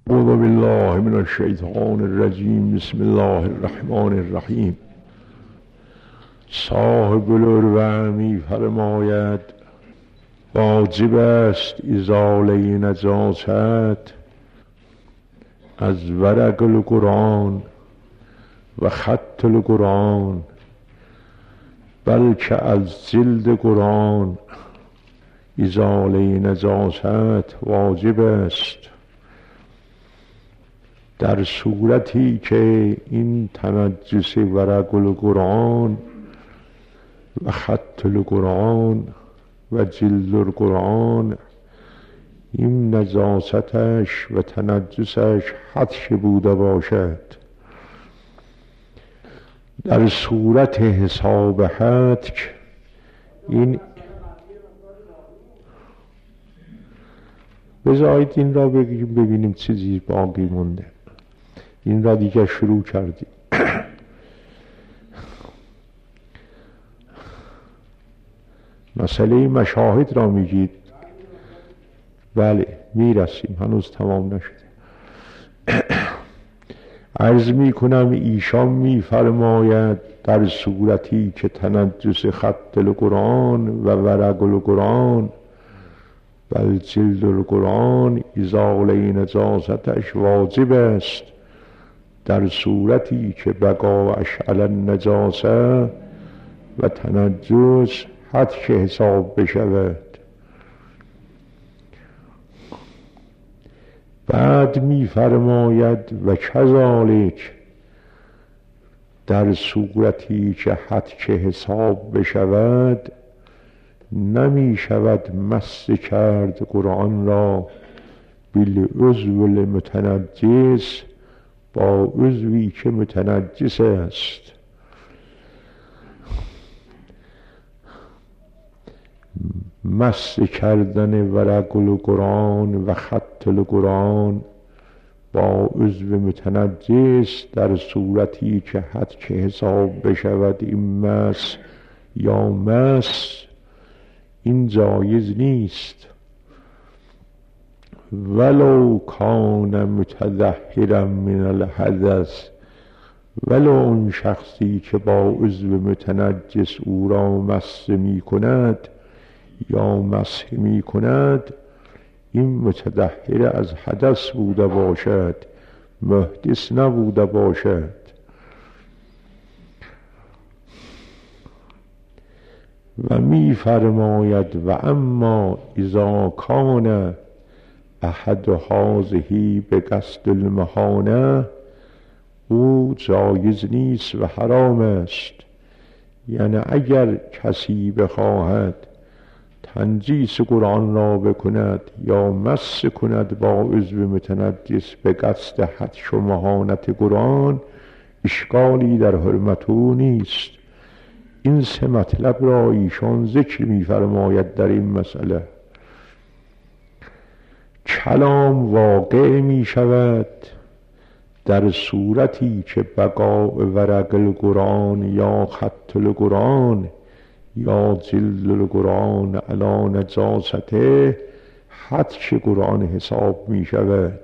اعوذ بالله من الشیطان الرجیم. بسم الله الرحمن الرحیم. صاحب العروة می فرماید واجب است ازاله نجاست از ورق القرآن و خط القرآن، بلکه از جلد قرآن ازاله نجاست واجب است، در صورتی که این تنجس ورق القرآن و خط القرآن و جلد القرآن این نجاستش و تنجسش حدش بوده باشد. در صورت حساب حدک این بذارید این را بگیم ببینیم چیزی باقی مونده. این را دیگه شروع کردیم. مسئله مشاهد را میگید؟ بله میرسیم، هنوز تمام نشده. عرض میکنم ایشان میفرماید در صورتی که تنجس خط القرآن و ورق القرآن بل جلد القرآن ازاله نجاستش واجب است، در صورتی که بقاش علی النجاسه و تنجس حدش حساب بشود. بعد می فرماید و کذالک در صورتی که حدش حساب بشود نمی شود مس کرد قرآن را بالعضو المتنجس با عضوی که متنجس است. مس کردن ورق القرآن و خط القرآن با عضو متنجس در صورتی که حد که حساب بشود این مس یا مس این جایز نیست، ولو کان متطهرا من الحدث، ولو اون شخصی که با عضو متنجس او را مس می کند یا مسح می کند این متطهر از حدث بوده باشد، محدث نبوده باشد. و می فرماید و اما اذا کان احد هذه به قصد المهانه او جایز نیست و حرام است. یعنی اگر کسی بخواهد تنجیس قرآن را بکند یا مس کند با عضو متنجس به قصد حدش و مهانت قرآن اشکالی در حرمت او نیست. این سه مطلب را ایشان ذکر می فرماید در این مسئله. کلام واقع می شود در صورتی که بقاء ورق القرآن یا خط القرآن یا جلد القرآن علی نجاسته حدش قرآن حساب می شود.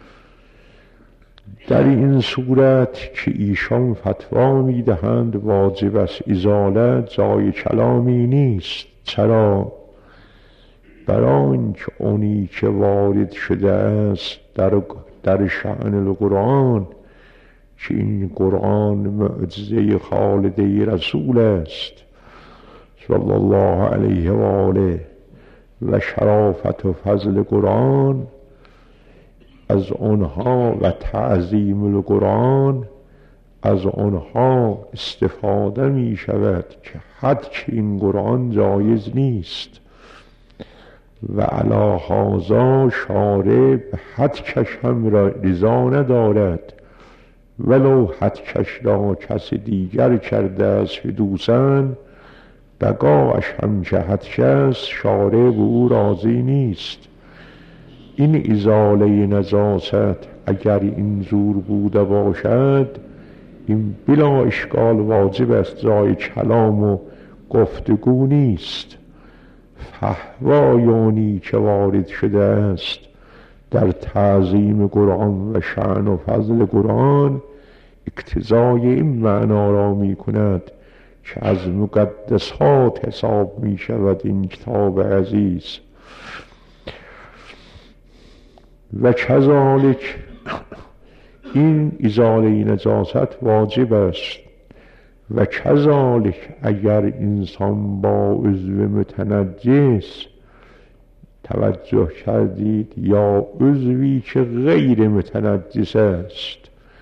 در این صورت که ایشان فتوا می دهند واجب است ازاله جای کلامی نیست. چرا؟ برای اینکه اونی که وارد شده است در شأن القرآن که این قرآن معجزه خالده رسول است صلی الله علیه و آله و شرافت و فضل قرآن از آنها و تعظیم القرآن از آنها استفاده می شود که حد که این قرآن جایز نیست و علی هذا شارع به حد کش هم را رضا ندارد، ولو حد کش را کس دیگر کرده است حدوثاً بقاش هم که حدش است شارع به او راضی نیست. این ازاله نجاست اگر این زور بوده باشد این بلا اشکال واجب است، جای کلام و گفتگو نیست. فهوایانی که وارد شده است در تعظیم قرآن و شأن و فضل قرآن اقتضای این معنا را می کند که از مقدسات حساب می شود این کتاب عزیز. و کذالک این ازاله نجاست واجب است. و کذالک اگر انسان با عضو متنجس توجه کردید یا عضوی که غیر متنجس است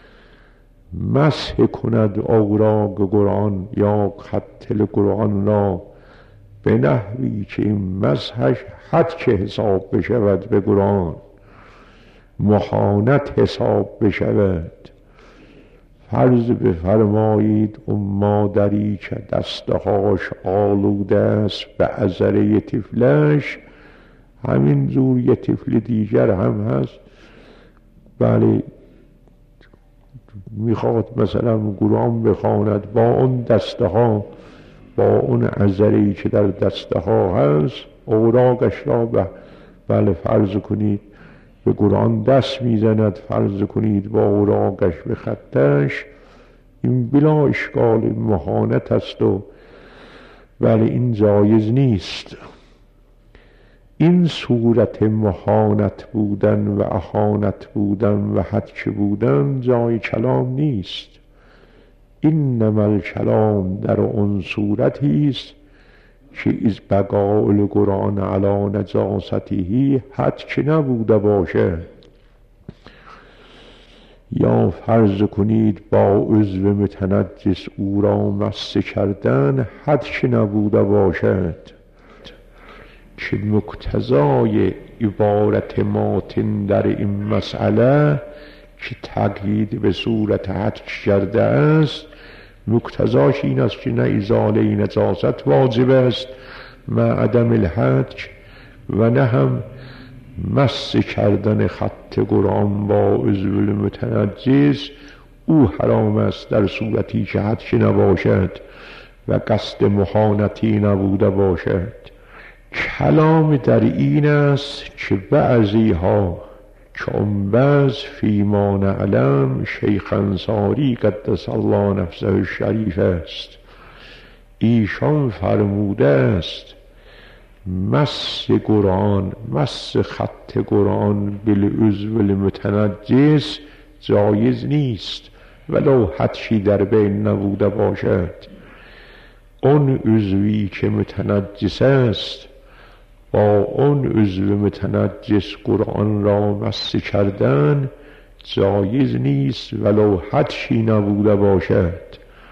مسح کند اوراق قرآن یا خط قرآن را به نحوی که این مسحش حد حساب بشود به قرآن، مهانت حساب بشود. فرض بفرمایید اون مادری که دستهاش آلوده است به عذره طفلش، همین جور یه طفل دیگر هم هست، بله میخواد مثلا قرآن بخواند، با اون دسته ها، با اون عذره‌ای که در دسته ها هست اوراقش را بله فرض کنید به قرآن دست میزند، فرض کنید با اوراقش به خطش، این بلا اشکال مهانت است و بله این جایز نیست. این صورت مهانت بودن و اهانت بودن و هتک بودن جای کلام نیست. انما الکلام در اون صورتی است که از بقاء قرآن علی نجاسته هتک نبوده باشد، یا فرض کنید با عضو متنجس او را مس کردن هتک نبوده باشد، که مقتضای عبارت ماتن در این مسئله که تقیید به صورت هتک کرده است، مقتضاش این است که نه ازاله نجاست واجب است مع عدم الهتک و نه هم مس کردن خط قرآن با عضو متنجس او حرام است در صورتی که هتک نباشد و قصد مهانتی نبوده باشد. کلام در این است که بعضی ها که اون بعض فیما نعلم شیخ انصاری قدس الله نفسه الشریف است، ایشان فرموده است مس قرآن، مس خط قرآن بالعضو المتنجس جایز نیست ولو حدشی در بین نبوده باشد. اون عضوی که متنجس است با اون عضو متنجس قرآن را مس کردن جایز نیست ولو حدشی نبوده باشد.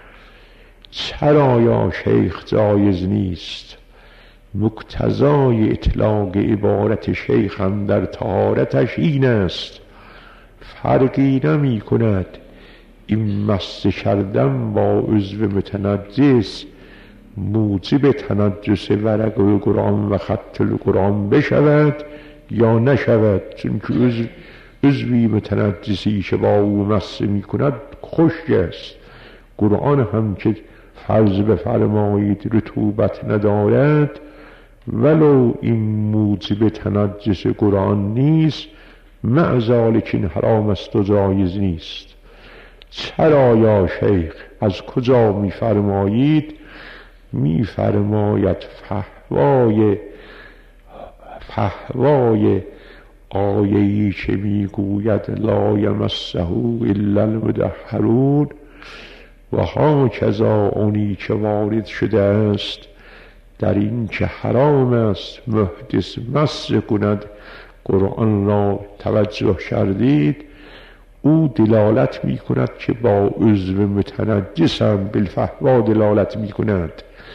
چرا یا شیخ جایز نیست؟ مقتضای اطلاق عبارت شیخ هم در طهارتش این است، فرقی نمی کند این مس کردن با عضو متنجس موجب تنجس ورق قرآن و خط قرآن بشود یا نشود، چون که عضوی متنجسی که با او مس می کند خشک است. قرآن هم که فرض بفرمایید رطوبت ندارد ولو این موجب تنجس قرآن نیست مع ذالک این حرام است و جایز نیست. چرا یا شیخ؟ از کجا می فرمایید؟ می فرماید فحوای آیه‌ای که می گوید لا یمسه الا المطهرون و ها کذا اونی که وارد شده است در این که حرام است محدث مس کند قرآن را توجه کردید، او دلالت می کند که با عضو متنجس هم بالفحوا دلالت می کند،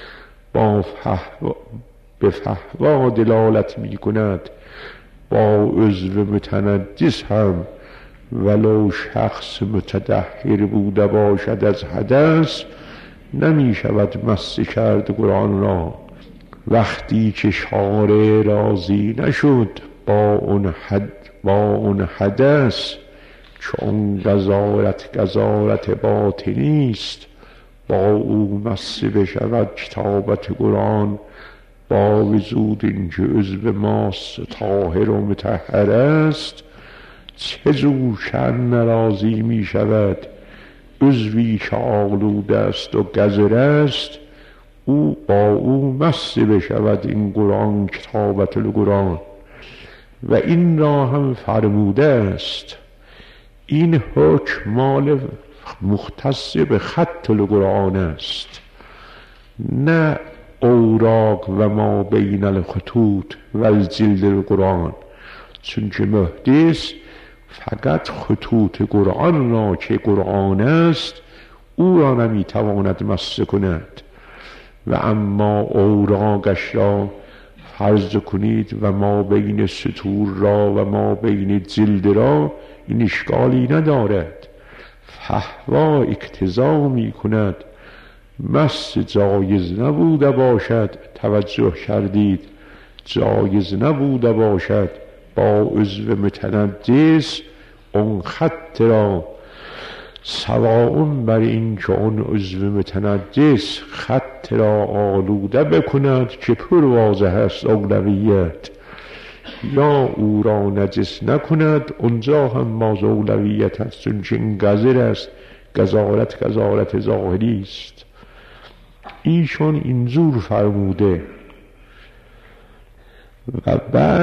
به فحوا دلالت می کند، با عضو متنجس هم ولو شخص متطهر بوده باشد از حدث نمی شود مس کرد قرآن را. وقتی که شارع راضی نشد با اون حدث چون قذارت باطنی است با او مس بشود کتابت قرآن با وجود اینکه عضو ماست طاهر و مطهر است، چه زو شأن نرازی می شود عضوی که آلوده است و گزر است، او با او مست بشود این قرآن کتابت القرآن. و این را هم فرموده است این حکم مال مختص به خط القرآن است، نه اوراق و ما بین الخطوط و الجلد القرآن. چون که محدث فقط خطوط قرآن را که قرآن است او را نمیتواند مس کند، و اما اوراقش را فرض کنید و ما بین سطور را و ما بین جلد را، این اشکالی ندارد. فهوا اقتضا می کند مس جایز نبوده باشد، توجه کردید، جایز نبوده باشد با عضو متنجس اون خط را، سواء بر این که اون عضو متنجس خط را آلوده بکند که پر واضح است اولویت، یا او را نجس نکند، اونجا هم باز اولویت است، چون که این گزر است، گزارت ظاهری است. ایشون اینجور فرموده. و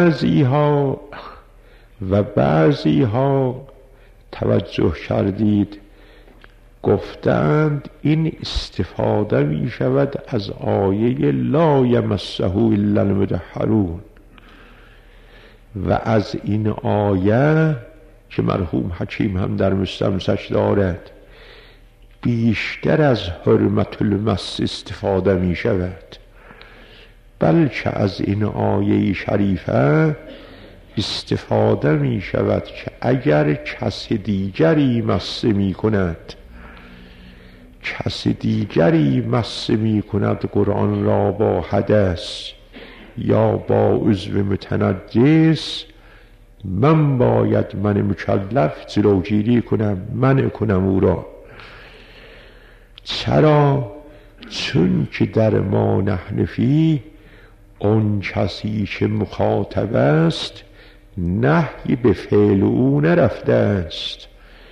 بعضی ها توجه کردید گفتند این استفاده می شود از آیه لا یمسه الا المطهرون، و از این آیه که مرحوم حکیم هم در مستمسک دارد بیشتر از حرمت المس استفاده می شود، بلکه از این آیه شریفه استفاده می شود که اگر کس دیگری مس می کند، کس دیگری مس می کند قرآن را با حدث یا با عضو متنجس، من باید مکلف جلوگیری کنم، منع کنم او را. چرا؟ چون که در ما نحن فیه اون کسی که مخاطب است نهی به فعل او نرفته است،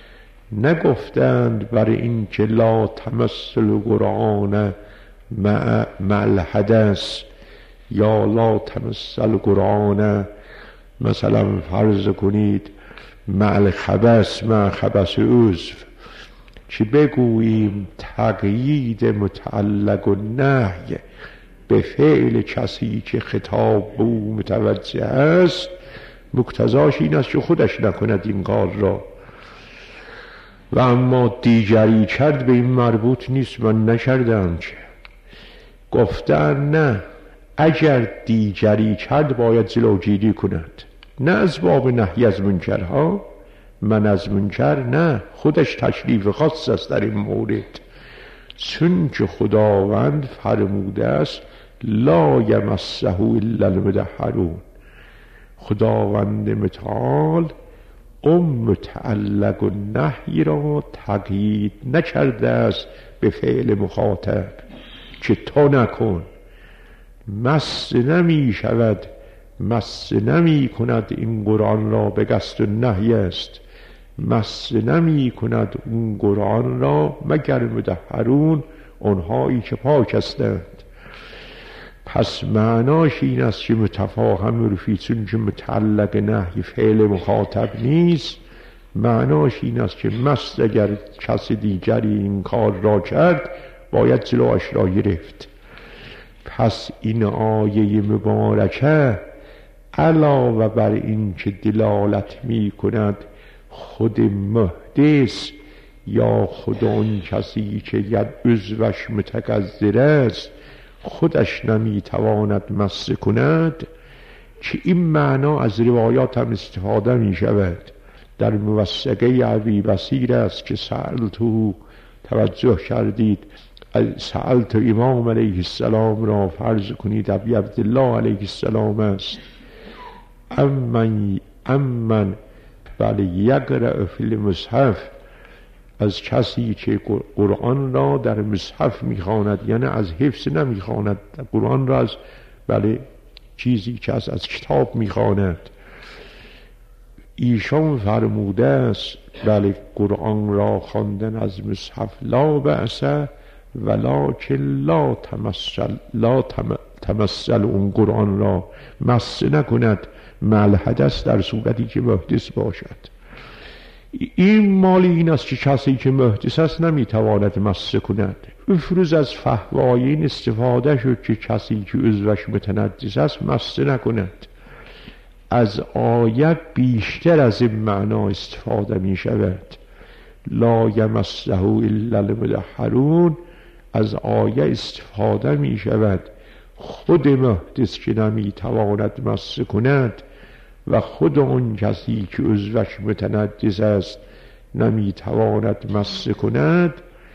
نگفتند برای این که لا تمثل قرآن مع الحدث، یا لا تمثل قرآن مثلا فرض کنید مع الخبث، مع خبث عضو، که بگوییم تقیید متعلق و نهی به فعل کسی که خطاب به او متوجه است، مقتضاش این است که خودش نکند این کار را. و اما دیگری کرد به این مربوط نیست، من نکردم که. گفتن نه، اگر دیگری کرد باید جلوگیری کند، نه از باب نهی از منکرها، من از منکر نه، خودش تشریف خاص است در این مورد، چون که خداوند فرموده است لا یمسه الا المطهرون. خداوند متعال اون متعلق و نهی را تقیید نکرده است به فعل مخاطب که تو نکن، مس نمی شود، مس نمی کند این قرآن را به قصد نهی است، مس نمی کند اون قرآن را مگر مطهرون، اونهایی که پاک هستند. پس معناش این است که متفاهم عرفی، چون که متعلق نهی فعل مخاطب نیست، معناش این است که مس اگر کس دیگری این کار را کرد باید جلوش را گرفت. پس این آیه مبارکه علاوه بر این که دلالت می کند خود محدث یا خود اون کسی که ید عضوش متقذر است خودش نمیتواند مس کند، که این معنا از روایات هم استفاده می شود. در موثقه ابی بصیر است که سألتو، توجه کردید، سألت امام علیه السلام را فرض کنید ابی عبدالله علیه السلام است، امن بله یقرأ فی المصحف، از کسی که قرآن را در مصحف میخواند، یعنی از حفظ نمیخواند، قرآن را از بله چیزی که از کتاب میخواند. ایشان فرموده است بله قرآن را خواندن از مصحف لا بأسه ولکن لا تمثل اون قرآن را مس نکند مع حدث در صورتی که محدث باشد. این مال این است که کسی که محدث است نمیتواند مس کند. افروز از فحوای این استفاده شد که کسی که عضوش متنجس است مس نکند. از آیه بیشتر از این معنا استفاده می شود. لا یمسه الا المطهرون، از آیه استفاده می شود خود محدث که نمی تواند مس کند و خود اون کسی که عضوش متنجس است نمی تواند مس کند.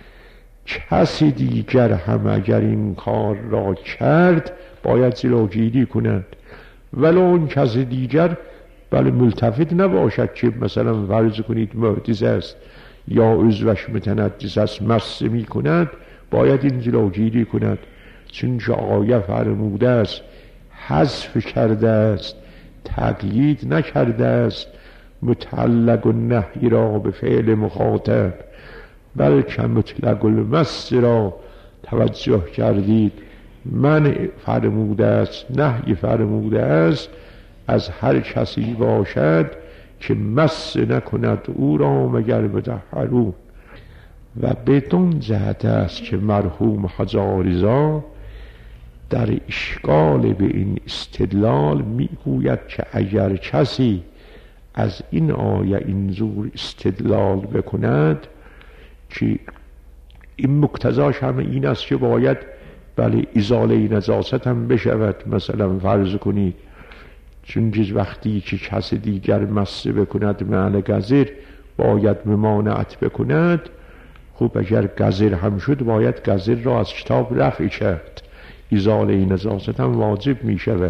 کسی دیگر هم اگر این کار را کرد باید جلوگیری کند، ولو اون کسی دیگر بله ملتفت نباشد که مثلا فرض کنید محدث است یا عضوش متنجس است مس می کند، باید این جلوگیری کند. چون که آیه فرموده است حذف کرده است، تقیید نکرده است متعلق النهی را به فعل مخاطب، بلکه مطلق المس را توجه کردید. من فرموده است، نهی فرموده است از هر کسی باشد که مس نکند او را مگر مطهرون. و بدون جهت است که مرحوم حاج آرزا در اشکال به این استدلال میگوید که اگر کسی از این آیه اینجور استدلال بکند که این مقتضاش هم این است که باید بله ازاله نجاست هم بشود. مثلا فرض کنید چون وقتی که کس دیگر مس بکند معنی گزیر باید ممانعت بکند، خب اگر گزیر هم شد باید گزیر را از کتاب رفع کرد، ازاله نجاست هم واجب می شود.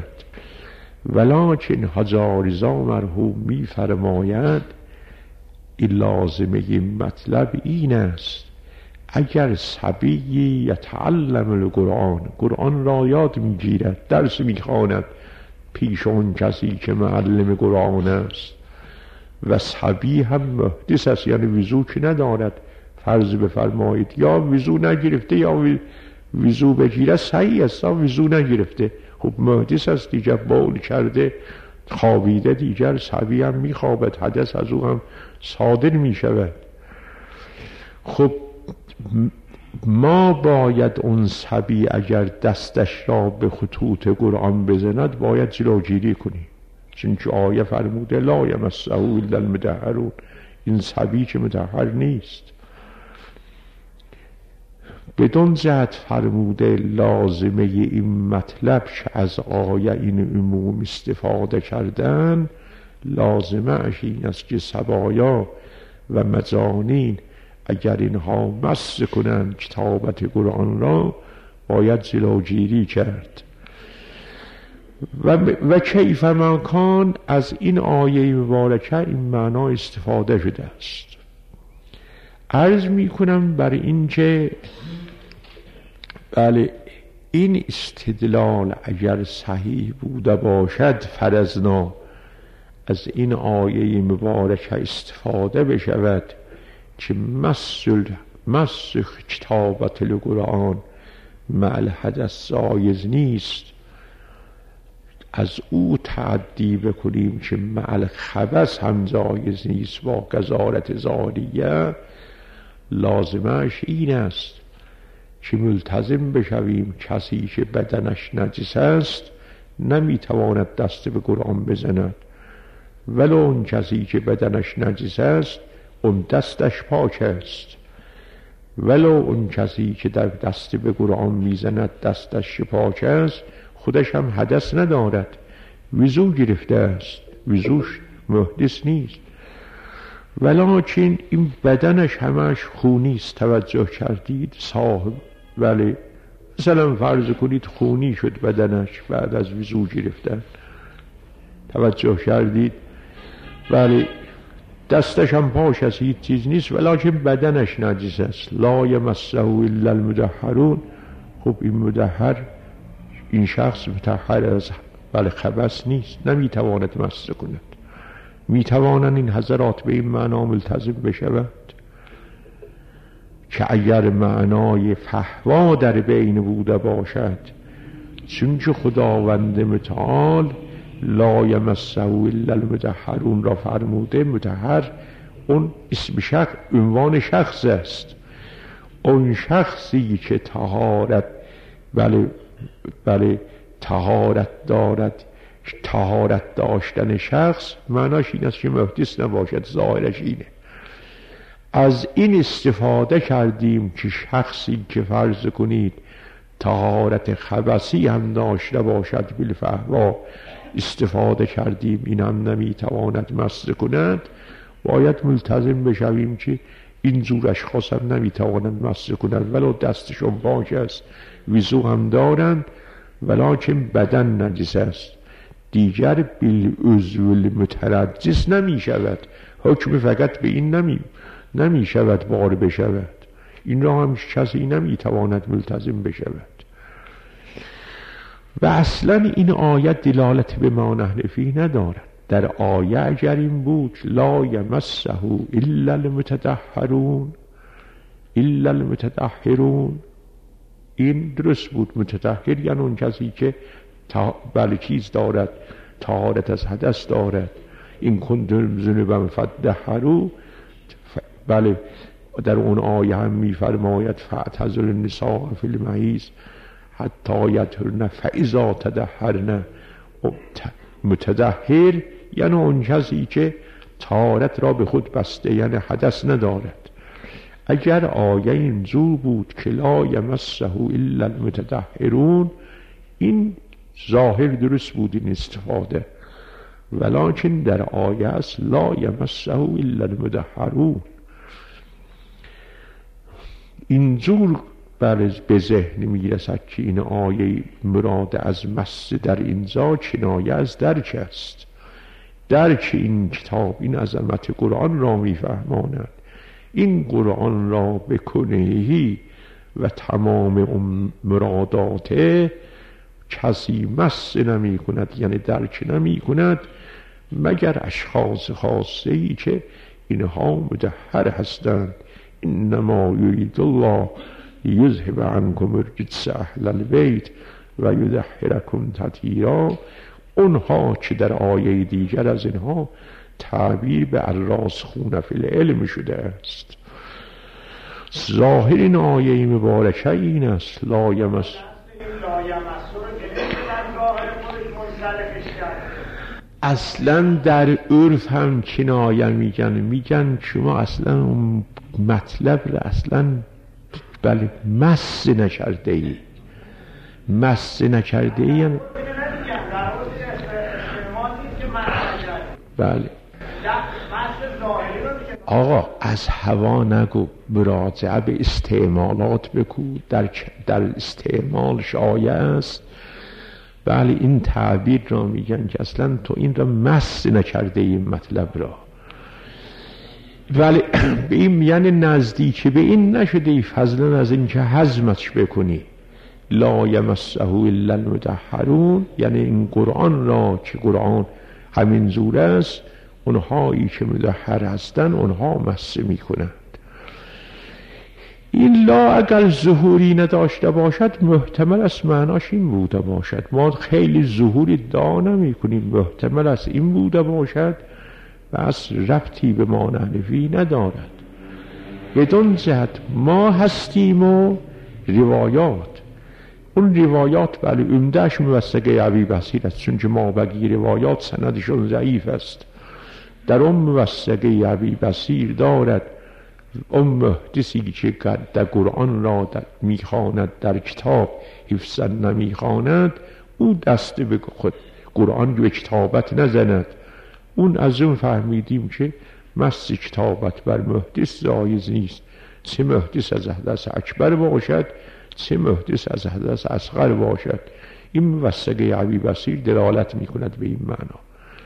ولکن حاج آرزا مرحوم می فرماید این لازمه این مطلب این است اگر صبی یتعلم القرآن، قرآن را یاد می گیرد، درس می خواند پیش اون کسی که معلم قرآن است و صبی هم محدث است، یعنی وضو که ندارد، فرض بفرمایید یا وضو نگرفته یا وضو بگیره صحیح است، وضو نگرفته خب محدث است دیگر، بول کرده خوابیده دیگر، صبی هم می خوابد، حدث از او هم صادر می شود. خب ما باید اون صبی اگر دستش را به خطوط قرآن بزند باید جلوگیری کنیم، چون که آیه فرموده لا یمسه الا المطهرون، این صبی که مطهر نیست. بدون جهت فرموده لازمه این مطلب که از آیه این عموم استفاده کردن، لازمه اش این است که صبایا و مجانین اگر اینها مس کنند کتابت قرآن را باید جلوگیری کرد. و کیف ما کان، از این آیه مبارکه این معنا استفاده شده است. عرض می کنم بر این که بله این استدلال اگر صحیح بوده باشد فرضنا از این آیه مبارکه استفاده بشود که مس کتابت القرآن مع الحدث جایز نیست، از او تعدی بکنیم که مع الخبث هم جایز نیست با قذارت ذالیه، لازمش این است که ملتزم بشویم کسی که بدنش نجس است نمیتواند دست به قرآن بزند، ولو اون کسی که بدنش نجس است اون دستش پاک است، ولو اون کسی که در دست به قرآن میزند دستش پاک است خودش هم حدث ندارد، وضو گرفته است، وضوش محدث نیست، ولکن این بدنش همش خونی است. توجه کردید صاحب ولی مثلا فرض کنید خونی شد بدنش بعد از وضو گرفتن، توجه کردید، ولی دستش هم پاک است هیچ چیز نیست، ولکن بدنش نجس است. لا یمسه الا المطهرون، خب این مطهر، این شخص مطهر از بله خبث نیست، نمیتواند مس کند. میتوانند این حضرات به این معنا ملتزم بشود که اگر معنای فهوا در بین بوده باشد، چون که خداوند متعال لا یمسه الا المطهرون را فرموده، مطهر اون اسم شخص، عنوان شخص است. اون شخصی که طهارت بله طهارت دارد، طهارت داشتن شخص معناش این است که محدث نباشد، ظاهرش اینه. از این استفاده کردیم که شخصی که فرض کنید طهارت خبثی هم داشته باشد بالفهوا، استفاده کردیم این هم نمیتواند مس کند، باید ملتزم بشویم که این جور اشخاص هم نمیتوانند مس کنند ولو دستشون پاک است، وضو هم دارند، ولکن بدن نجس است، دیگر بالعضو المتنجس نمی شود. حکم فقط به این نمی شود بار بشود، این را هم کسی نمی تواند ملتزم بشود. و اصلا این آیت دلالت به ما نحنفی ندارد. در آیه اگر این بود لا یمسه الا المتطهرون، الا المتطهرون، این درست بود. متطهر یعنی اون کسی که بله چیز دارد، طهارت از حدث دارد. این کنتم ذنوبا فطهروا، بله در اون آیه هم میفرماید فاعتزلوا النساء فی المحیض حتی یطهرن فاذا تطهرن. متطهر یعنی اون کسی که طهارت را به خود بسته، یعنی حدث ندارد. اگر آیه اینجور بود که لا یمسه الا المتطهرون، این ظاهر درست بود این استفاده، ولکن در آیه است لا یمسه الا المطهرون. اینجور به ذهن میرسد که این آیه مراد از مس در اینجا کنایه از درک است. درک این کتاب این عظمت قرآن را میفهماند. این قرآن را به کنهی و تمام مرادات کسی مس نمی کند، یعنی درک نمی کند، مگر اشخاص خاصه ای که اینها مطهر هستند. انما یرید الله یذهب عنکم الرجس اهل البیت و یطهرکم تطهیرا. اونها که در آیه دیگر از اینها تعبیر به الراسخون فی العلم شده است. ظاهر این آیه مبارکه این است لا یمس. اصلا در عرف هم کنایه میگن شما اصلا اون مطلب را اصلا بله مس نکرده ای. مس نکرده ای یعنی بله آقا از هوا نگو، مراجعه به استعمالات بگو. در استعمال شایع است. بله این تعبیر را میگن که اصلا تو این را مس نکرده این مطلب را، ولی به این یعنی نزدیک به این نشده ای، فضلا از این که هضمش بکنی. لا یمسه الا المطهرون یعنی این قرآن را که قرآن همین زور است، اونهایی که مطهر هستن اونها مس میکنند. این لا اگر ظهوری نداشته باشد محتمل است معناش این بوده باشد. ما خیلی ظهوری ادعا نمی کنیم، محتمل است این بوده باشد و از ربطی به ما نحنفی ندارد. بدون جهت ما هستیم و روایات، اون روایات بله عمدهش موثقه ابی بصیر است، چون که ما بقیه روایات سندشون ضعیف است. در اون موثقه ابی بصیر دارد اون محدثی که در قرآن را میخواند در کتاب حفظا نمیخواند، او دست به خود قرآن به کتابت نزند. اون از اون فهمیدیم که مس کتابت بر محدث جایز نیست، چه محدث از حدث اکبر باشد چه محدث از حدث اصغر باشد. این موثقه ابی بصیر دلالت میکند به این معنا.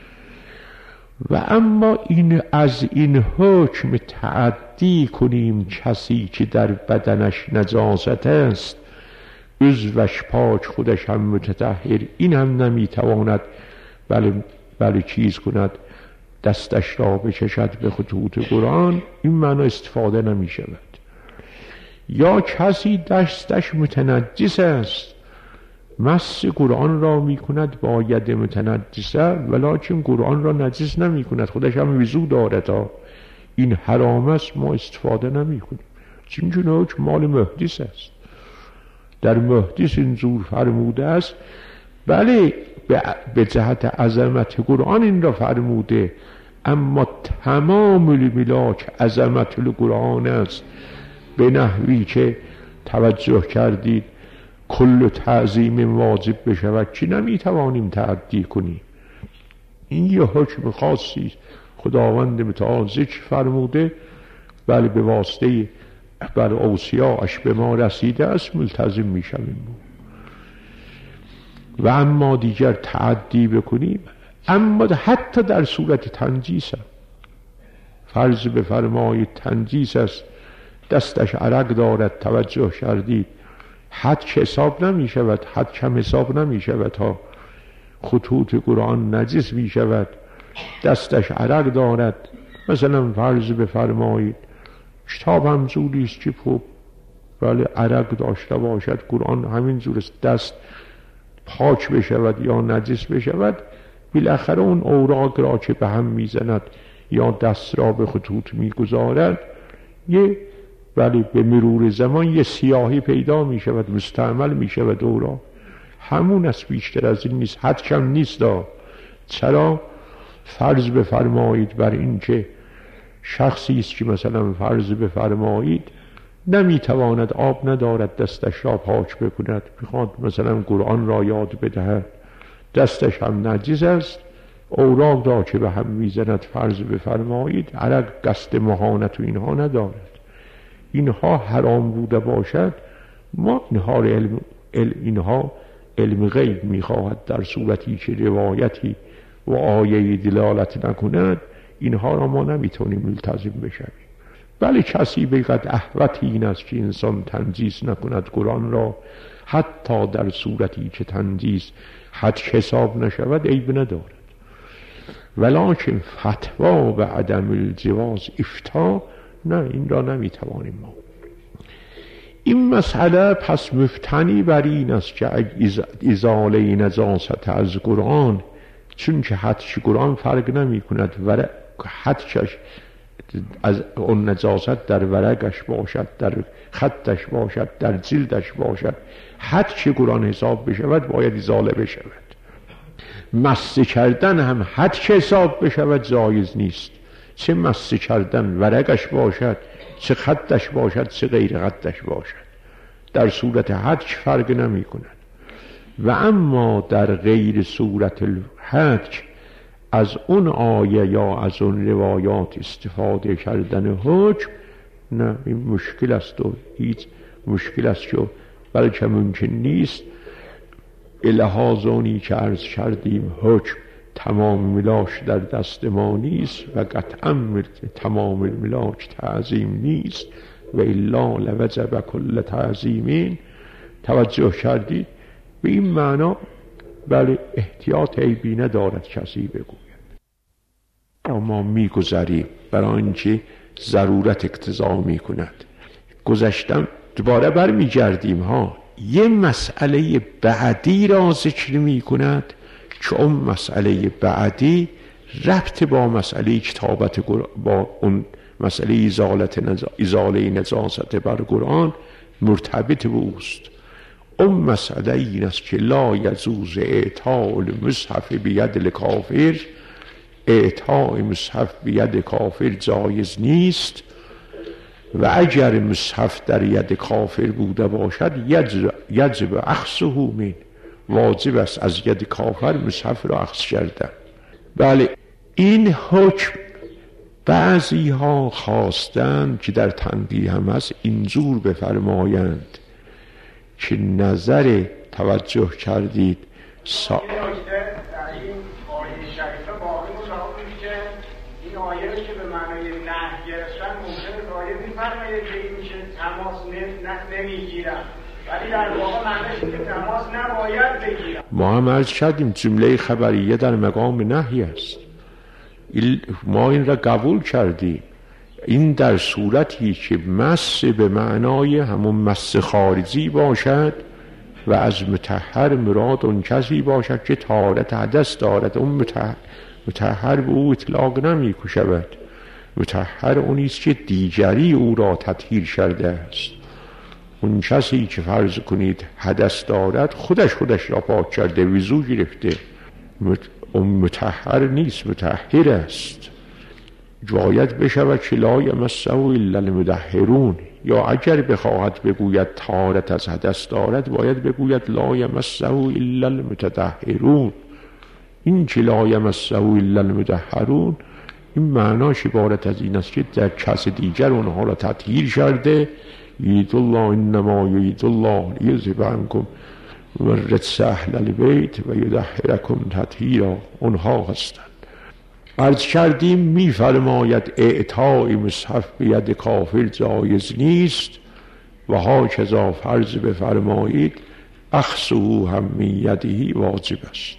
و اما این از این حکم تعدی کنیم کسی که در بدنش نجاست است، عضوش پاک خودش هم متطهر، این هم نمیتواند بله چیز کند، دستش را بکشد به خطوط قرآن، این معنا استفاده نمی شود. یا کسی دستش متنجس است، مس قرآن را می کند با ید متنجسه ولکن قرآن را نجس نمی کند، خودش هم وضو دارد، این حرام است، ما استفاده نمی کنیم. چون مال محدث است، در محدث اینجور فرموده است. بله به جهت عظمت قرآن این را فرموده، اما تمام الملاک عظمت القرآن است، به نحوی که توجه کردید کل تعظیم واجب بشود که نمیتوانیم تعدی کنیم. این یه حکم خاصی خداوند متعال ذکر فرموده، بله به واسطه بر اوصیاش به ما رسیده است، ملتزم میشویم. و اما دیگر تعدی بکنیم، اما حتی در صورت تنجیس هم فرض بفرمایید تنجیس است، دستش عرق دارد، توجه کردید حد حساب نمی شود، حد کم حساب نمی شود، ها خطوط قرآن نجس می شود، دستش عرق دارد. مثلا فرض بفرمایید کتاب هم زوری است که بله عرق داشته باشد، قرآن همین جور است، دست پاک بشود یا نجس بشود، بالاخره اون اوراق را که به هم میزند یا دست را به خطوط میگذارد، یه ولی به مرور زمان یه سیاهی پیدا میشود، مستعمل میشود اوراق، همون است، بیشتر از این نیست، حد کم نیست. چرا؟ فرض بفرمایید بر این که شخصی است که مثلا فرض بفرمایید نمیتواند، آب ندارد دستش را پاک بکند، میخواد مثلا قرآن را یاد بدهد، دستش هم نجس است، اوراق را که به هم میزند فرض بفرمایید عرق قصد مهانت و اینها ندارد، اینها حرام بوده باشد، ما اینها علم غیب میخواهد، در صورتی که روایتی و آیه دلالت نکند اینها را ما نمیتونیم ملتزم بشویم. بله کسی بگد احوت این است که انسان تنجیس نکند قرآن را، حتی در صورتی که تنجیس حد حساب نشود عیب ندارد، ولکن فتوا به عدم الجواز افتا نه، این را نمیتوانیم ما. این مسئله پس مفتنی بر این است که ازاله نجاست از قرآن، چون که حدش قرآن فرق نمی کند، حدش از اون نجاست در ورقش باشد، در خطش باشد، در جلدش باشد، حدش قرآن حساب بشود باید ازاله بشود. مس کردن هم حدش حساب بشود جایز نیست، چه مس کردن ورقش باشد، چه خطش باشد، چه غیر خطش باشد، در صورت حدش فرق نمی کند. و اما در غیر صورت الحدش از اون آیه یا از اون روایات استفاده کردن حکم نه، این مشکل است و هیچ مشکل است که بلکه ممکن نیست. لحاظ اونی که عرض کردیم حکم تمام ملاک در دست ما نیست و قطعا تمام ملاک تعظیم نیست، و الا لوجب کل تعظیمین. توجه کردید به این معنا؟ بله احتیاط عیبی ندارد کسی بگوید، اما میگذریم برای اینکه ضرورت اقتضا میکند. گذشتم دوباره برمیگردیم ها، یه مسئله بعدی را ذکر میکند که اون مسئله بعدی ربط با مسئله کتابت با اون مسئله ازاله نجاست بر قرآن مرتبط به اوست. اون مسئله این است که لا یجوز اعطاء المصحف بید الکافر، اعطاء مصحف بید کافر جایز نیست، و اگر مصحف در ید کافر بوده باشد یجب اخذه من، واجب است از ید کافر مصحف را اخذ کردن. بله این حکم بعضی ها خواستند که در تنبیه هم هست اینجور بفرمایند که نظر توجه کردید این آیه شریفه باقی بود که این آیه که به معنای نهی گرفتن ممکنه آیه میفرماید که این میشه تماس نمیگیرم، ولی در واقع معنیش که تماس نباید بگیرم. ما هم عرض کردیم جمله خبریه در مقام نهی است، ما این را قبول کردیم. این در صورتی که مس به معنای همون مس خارجی باشد و از مطهر مراد اون کسی باشد که طهارت حدث دارد. اون مطهر به او اطلاق نمی شود. مطهر اونیست که دیگری او را تطهیر کرده است. اون کسی که فرض کنید حدث دارد خودش را پاک کرده، وضو گرفته، اون مطهر نیست، مطهر است. باید بشود که لا یمسه الا المطهرون، یا اگر بخواهد بگوید طهارت از حدث دارد باید بگوید لا یمسه الا المتطهرون. این که لا یمسه الا المطهرون این معناش عبارت از این است که در کس دیگر اونها را تطهیر کرده. یرید الله انما یرید الله لیذهب عنکم الرجس اهل البیت و یطهرکم تطهیرا، اونها هستند. عرض کردیم میفرماید اعطای مصحف به ید کافر جایز نیست و هاکذا فرض بفرمایید اخذه هم من یده واجب است.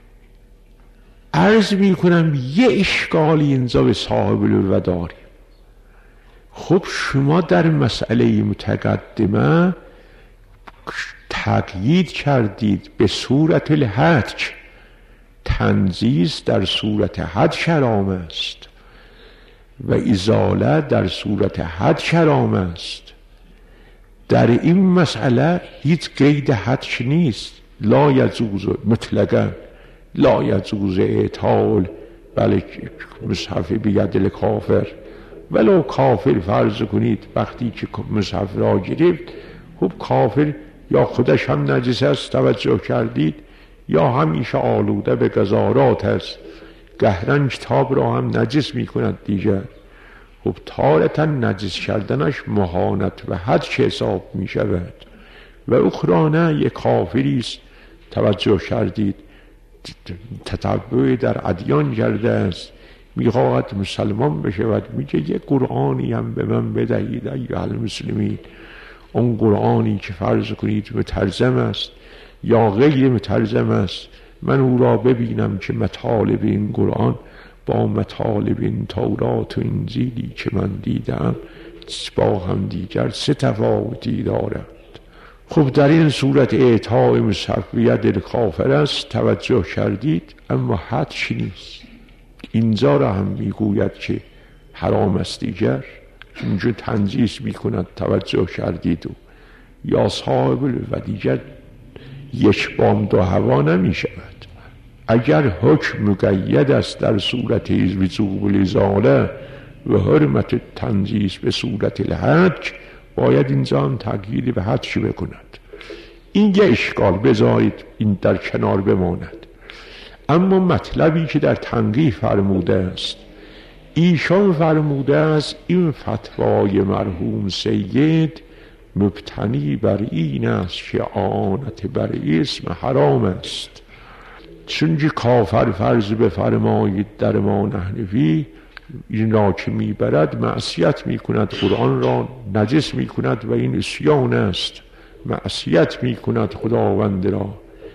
عرض میکنم یه اشکالی اینجا به صاحب العروة داریم. خب شما در مسئله متقدمه تقیید کردید به صورت الحج، تنزیز در صورت حد حرام است و ازاله در صورت حد حرام است. در این مسئله هیچ قید حد نیست. لا یجوز مطلقا لا یجوز اعطال بله مصحف بید الکافر، ولو کافر فرض کنید وقتی که مصحف را گرفت، خب کافر یا خودش هم نجس است توجه کردید یا همیشه آلوده به قذارات است، قهرن کتاب را هم نجس می کند دیگر. خب تارتا نجس کردنش مهانت و حد حساب می شود. و اخرانه یک کافری است توجه کردید تتبع در ادیان کرده است، میخواهد مسلمان بشود، میگه یک قرآنی هم به من بدهید ایها المسلمین. اون قرآنی که فرض کنید مترجم است یا غیر مترجم است، من او را ببینم که مطالب این قرآن با مطالب این تورات و انجیلی که من دیدم با هم دیگر چه تفاوتی دارد. خب در این صورت اعطای مصحف به ید کافر است توجه کردید، اما حد نیست. اینجا را هم میگوید که حرام است دیگر، چون تنجیس میکند توجه کردید. و یا صاحب و دیگر یک بام دو هوا نمی شود. اگر حکم مقید است در صورت وجوب الازاله و حرمت تنجیس به صورت الحج، باید اینجا هم تغییری به حج بکند. این یه اشکال، بذارید این در کنار بماند. اما مطلبی که در تنقیح فرموده است، ایشان فرموده است این فتوای مرحوم سید مبتنی بر این است که آنت بر اسم حرام است. چونکه کافر فرض بفرمایید در ما نحنفی این را که میبرد معصیت میکند، قرآن را نجس میکند و این عصیان است، معصیت میکند خداوند را.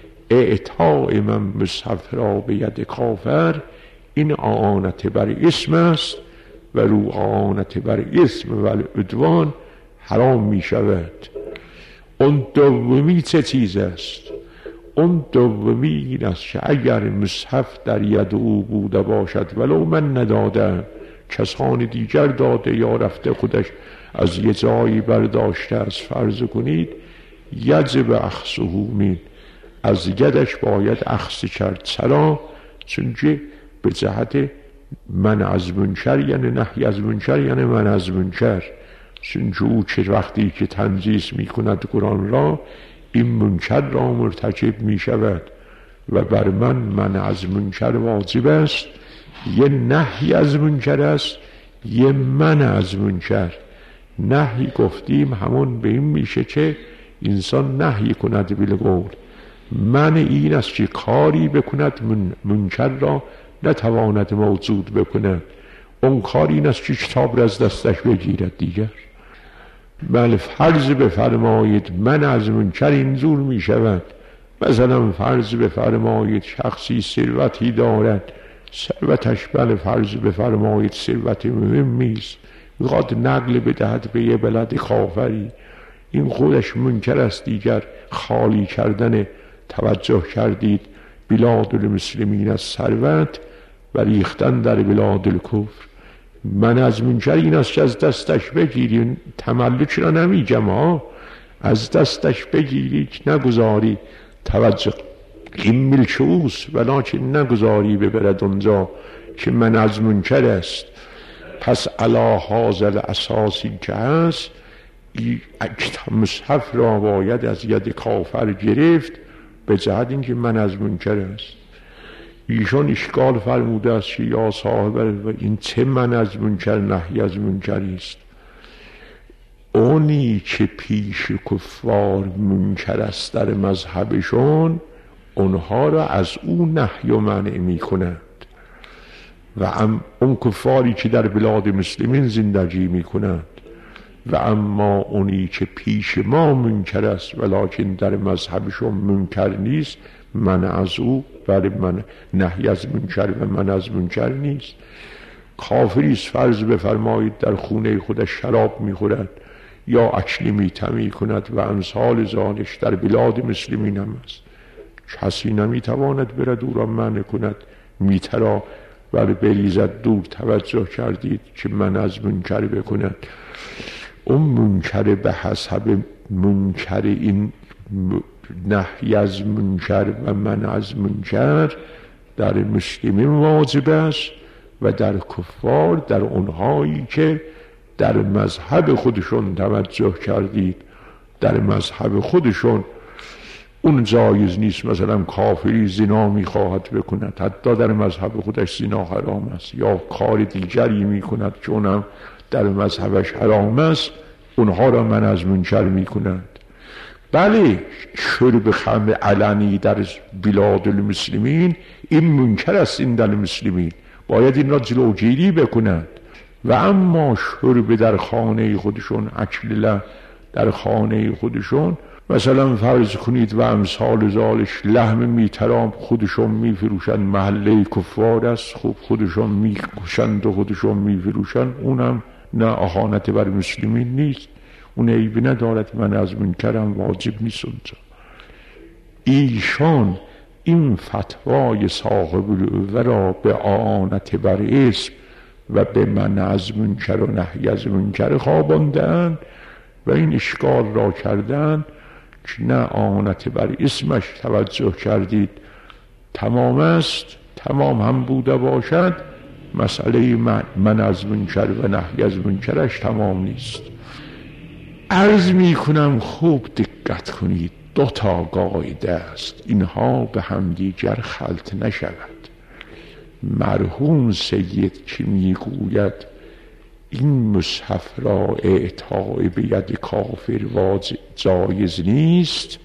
اعطاء من مصحف را به ید کافر این آنت بر اسم است و رو آنت بر اسم و العدوان حرام می شود. اون دومی چه چیز است؟ اون دومی این است که اگر مصحف در ید او بوده باشد ولو من ندادم، کسان دیگر داده یا رفته خودش از یه جایی برداشته است فرض کنید، یجب اخذه من، از یدش باید اخذ کرد. چرا؟ چونکه به جهت من از منکر یعنی نهی از منکر یعنی من از منکر، چونکه او که وقتی که تنجیس می کند قرآن را این منکر را مرتکب می شود و بر من از منکر واجب است. یه نهی از منکر است، یه من از منکر. نهی گفتیم همون به این میشه که انسان نهی کند بالقول. من این است که کاری بکند منکر را نتواند موجود بکند. اون کار این است که کتاب را از دستش بگیرد دیگر. بله فرض بفرمایید من از منکر اینجور می شود. مثلا فرض بفرمایید شخصی ثروتی دارد، ثروتش بله فرض بفرمایید ثروت مهمی است، میخواد نقل بدهد به یه بلد کافری، این خودش منکر است. دیگر خالی کردن توجه کردید بلاد المسلمین از ثروت و ریختن در بلاد الکفر. من از منکر این است که از دستش بگیری، تملک را نمیگم ها، از دستش بگیری نگذاری توجه، این ملک اوست ولکن نگذاری ببرد اونجا که من از منکر است. پس علی هذا اساسی که هست مصحف را باید از ید کافر گرفت به جهت اینکه من از منکر است. ایشان اشکال فرموده است که یا صاحب و این چه من از منکر نهی از منکری است؟ اونی که پیش کفار منکر است در مذهبشون اونها را از او نهی و منع می کنند و اون کفاری که در بلاد مسلمین زندگی می کنند و اما اونی که پیش ما منکر است ولکن در مذهبشون منکر نیست، من از او ولی من نهی از منکر و من از منکر نیست. کافری است فرض بفرمایید در خونه خودش شراب میخورد یا اکل میته میکند و امثال ذالک در بلاد مسلمین هم است، کسی نمیتواند برد او را منع کند میته را ولی بریزد دور. توجه کردید که من از منکر بکند، اون منکر به حسب منکر این نهی از منکر و من از منکر در مسلمین واجب است و در کفار، در اونهایی که در مذهب خودشون توجه کردید در مذهب خودشون اون جایز نیست. مثلا کافری زنا میخواهد بکند، حتی در مذهب خودش زنا حرام است، یا کار دیگری میکند که اونم در مذهبش حرام است، اونها را من از منکر میکنند. بله شرب خمر علنی در بلاد المسلمین این منکر است، این در المسلمین باید این را جلوگیری بکنند. و اما شرب در خانه خودشون، اکل در خانه خودشون، مثلا فرض کنید و امثال ذالک، لحم میترام خودشون میفروشند، محله کفار است، خب خودشون میکشند و خودشون میفروشند، اونم نه اهانت بر مسلمین نیست، اون عیبی ندارد، من از منکرم واجب نیست اونجا. ایشان این فتوای صاحب العوه را به اعانت بر اسم و به من از منکر و نهی از منکر خواباندند و این اشکال را کردند که نه اعانت بر اسمش توجه کردید تمام است، تمام هم بوده باشد، مسئله من از منکر و نهی از منکرش تمام نیست. عرض می کنم خوب دقت کنید، دو تا قاعده است اینها به هم دیگر خلط نشود. مرحوم سید که میگوید این مصحف را اعطای به ید کافر جایز نیست،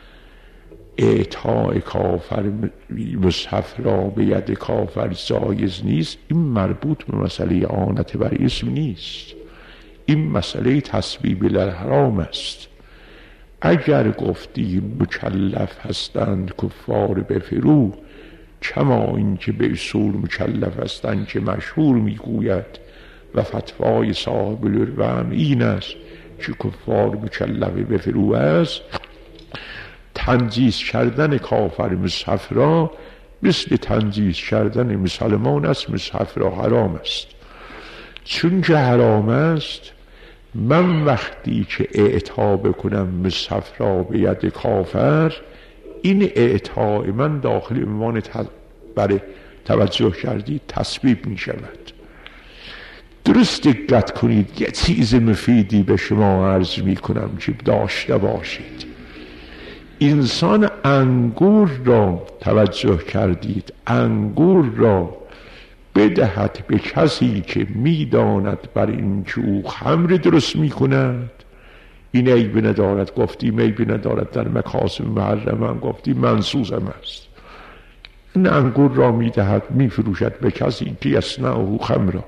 اعطای کافر مصحف را به ید کافر جایز نیست، این مربوط به مسئله اعانت بر اسم نیست، این مسئله تسبیب الحرام است. اگر گفتی مکلف هستند کفار بفرو، کما این که به اصول مکلف هستند که مشهور میگوید و فتوای صاحب العوه هم این است که کفار مکلف بفرو است، تنجیس کردن کافر مصحف را مثل تنجیس کردن مسلمان است، مصحف را حرام است. چون که حرام است، من وقتی که اعطا بکنم مصحف را به ید کافر، این اعطای من داخل عنوان برای توجه کردید تسبیب می شود. درست دقت کنید، یه چیز مفیدی به شما عرض می کنم که داشته باشید. انسان انگور را توجه کردید، انگور را بدهد به کسی که میداند بر این که او خمر درست میکند، این عیب ندارد، گفتیم عیب ندارد، در مکاسب محرم هم گفتیم منصوص هم است. این انگور را میدهد میفروشد به کسی که یصنعه خمرا،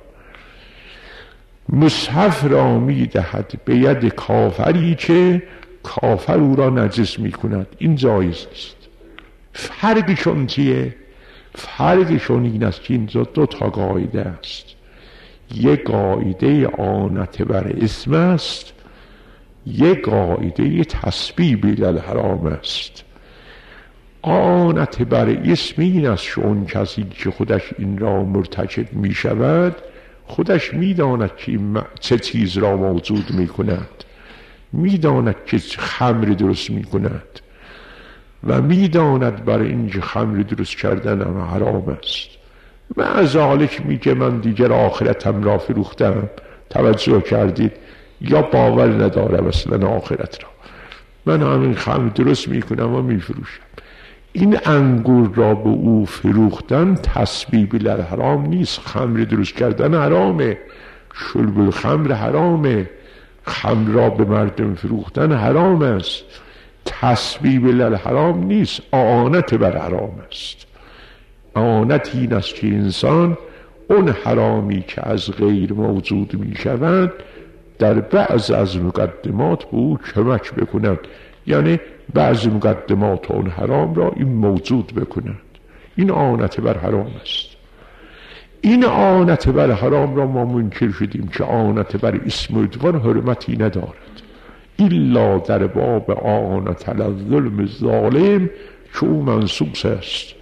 مصحف را میدهد به ید کافری که کافر او را نجس میکند، این جایز نیست. فرقشون چیه؟ فرقشون این است که اینجا دو تا قاعده است. یک قاعده آنت بر اسم است، یک قاعده تسبیب للحرام است. آنت بر اسم این است که اون کسی که خودش این را مرتکب می شود خودش می داند که چه چیز را موجود می کند، می داند که خمر درست می کند و می داند برای اینکه خمر درست کردن هم حرام است. مع ذالک میگه من دیگر آخرتم را فروختم. توجه کردید؟ یا باور ندارم اصلا آخرت را، من همین خمر درست میکنم و میفروشم. این انگور را به او فروختن تسبیب للحرام نیست. خمر درست کردن حرامه، شرب الخمر حرامه، خمر را به مردم فروختن حرام است. تسبیب للحرام نیست، اعانت بر حرام است. اعانت این است که انسان اون حرامی که از غیر موجود می شود در بعض از مقدمات به او کمک بکند، یعنی بعض مقدمات اون حرام را این موجود بکند. این اعانت بر حرام است. این اعانت بر حرام را ما منکر شدیم که اعانت بر اسم و عدوان حرمتی ندارد الا در باب اعانت علی الظلم ظالم که او منصوص است،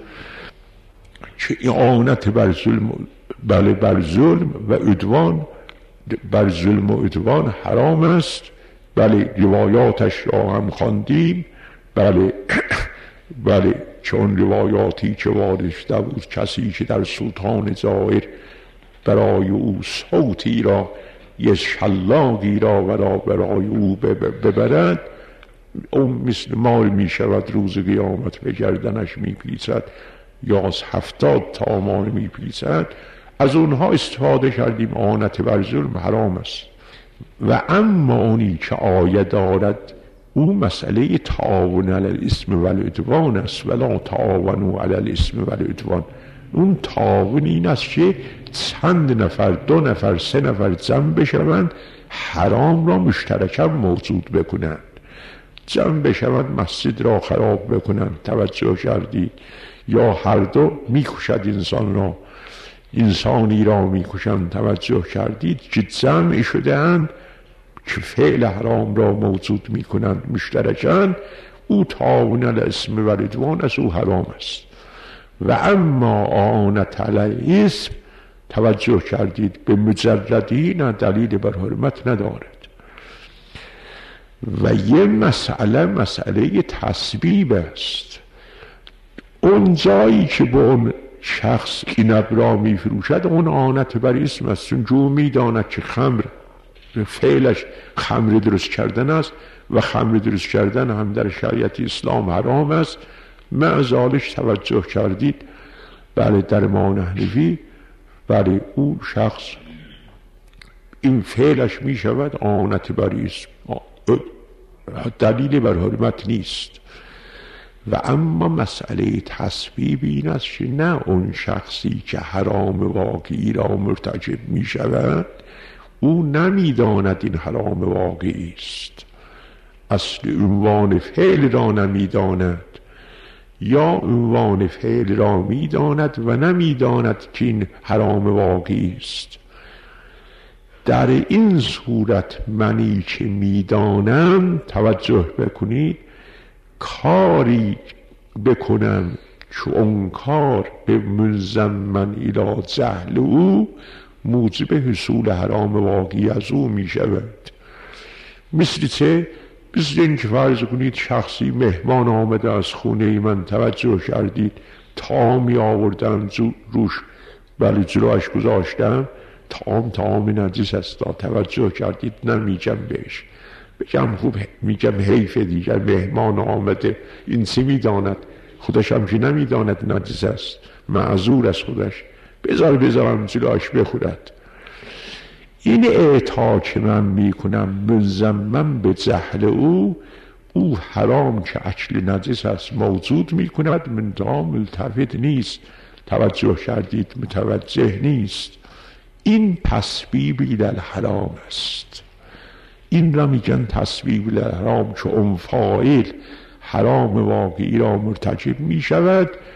که اعانت بر ظلم، بله بر ظلم و عدوان، بر ظلم و عدوان حرام است. بله روایاتش را هم خواندیم. بله بله چون روایاتی که وارد شده بود کسی که در سلطان جائر برای او صوتی را یک شلاقی را برای او ببرد، اون مثل مار می شود روز قیامت به گردنش می پیچد یا از 70 تامان می پیچد. از اونها استفاده کردیم. اعانت بر ظلم حرام است. و اما اونی که آیه دارد او مسئله تعاون علی الاسم و العدوان است. ولا تعاونوا علی الاسم و العدوان. اون تعاون این است که چند نفر، 2 نفر، 3 نفر جمع بشوند حرام را مشترکاً موجود بکنند، جمع بشوند مسجد را خراب بکنند. توجه کردید؟ یا هر دو میکشد انسان را، انسانی را میکشند. توجه کردید؟ که جمع شده اند که فعل حرام را موجود میکنند مشترکاً. او تعاون علی الاسم و العدوان از او حرام است. و اما اعانت علی الاسم، توجه کردید، به مجردی نه دلیل بر حرمت ندارد. و یه مسئله تسبیب است. اون جایی که به اون شخص اینب را می فروشد اون اعانت بر اسم است، چون جو می داند که خمر فعلش خمر درست کردن است و خمر درست کردن هم در شریعت اسلام حرام است. مع ذالک توجه کردید؟ بله در امام حنفی بله اون شخص این فعلش می شود اعانت بر اسم، دلیل بر حرمت نیست. و اما مسئله تسبیب این است که نه اون شخصی که حرام واقعی را مرتکب می شود او نمی داند این حرام واقعی است، اصل عنوان فعل را نمی داند، یا عنوان فعل را می داند و نمی داند که این حرام واقعی است. در این صورت منی که می دانم، توجه بکنید، کاری بکنم که اون کار به ملزمن الی جهل او موجب حصول حرام واقعی از او می شود. مثل چه؟ مثل این که فرض کنید شخصی مهمان آمده از خونه من، توجه کردید، طعامی آوردم روش ولی جلوش گذاشتم، طعام نجس است، توجه کردید، نمیگم بهش، بگم خوب میگم حیف دیگر مهمان آمده، این چی میداند؟ خودش هم که نمیداند نجس است، معذور از خودش، بذارم جلوش بخورد. این اعطا که من میکنم ملزمم به جهل او حرام که اکل نجس است موجود میکند، منتها ملتفت نیست، توجه کردید، متوجه نیست. این تسبیب للحرام است. این را میگن تسبیب للحرام، که اون فاعل حرام واقعی را مرتکب میشود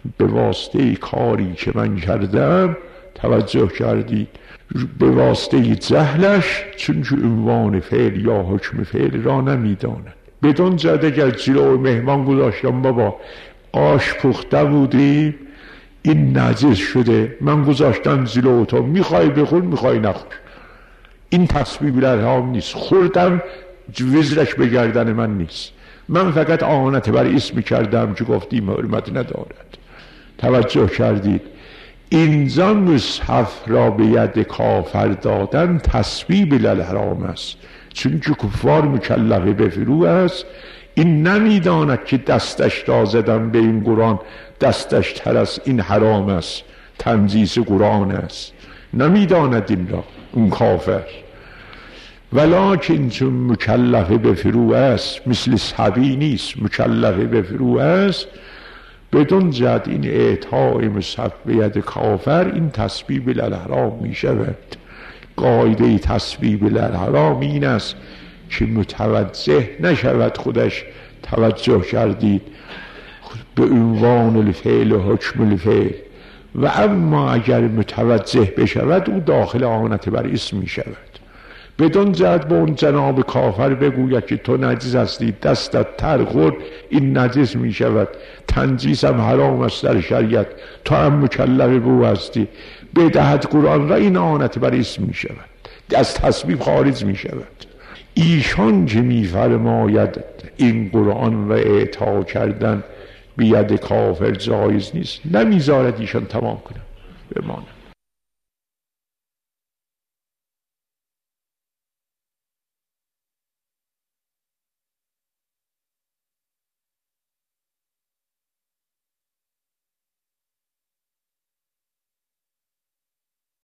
به واسطه کاری که من کردم توجه کردید، به واسطه جهلش، چون که عنوان فعل یا حکم فعل را نمیداند. بدون زد اگر جلو مهمان گذاشتم بابا آش پخته بودیم این نجس شده، من گذاشتم جلو تو، میخوای بخور میخوای نخور، این تصویب الالهام نیست، خوردم وزرش به گردن من نیست، من فقط اعانت بر اسم کردم که گفتیم حرمت ندارد. توجه کردید؟ اینجا مصحف را به ید کافر دادن تصویب الالحرام است، چون که کفار مکلفه به فرو است. این نمیداند که دستش را زدن به این قرآن دستش تر از این حرام است، تنجیس قرآن است، نمیداند این را اون کافر. ولکن چون مکلفه به فرو است، مثل صبی نیست، مکلفه به فرو است، بدون جد این اعطای مصحف به ید کافر این تصویب الالحرام می شود. قاعده تصویب الالحرام این است که متوجه نشود خودش. توجه کردید؟ به عنوان الفعل و حکم الفعل، و اما اگر متوجه بشود او داخل اعانت بر اسم می شود. بدون جد به اون جناب کافر بگوید که تو نجس هستی، دستت تر خورد این نجس می شود، تنجیس هم حرام است در شریعت، تو هم مکلف بو هستی، بدهد قرآن را، این اعانت بر اسم می شود، از تصویب خارج می شود. ایشان که می فرماید این قرآن را اعطا کردن به ید کافر جایز نیست، نمیذارد ایشان تمام کنه بماند.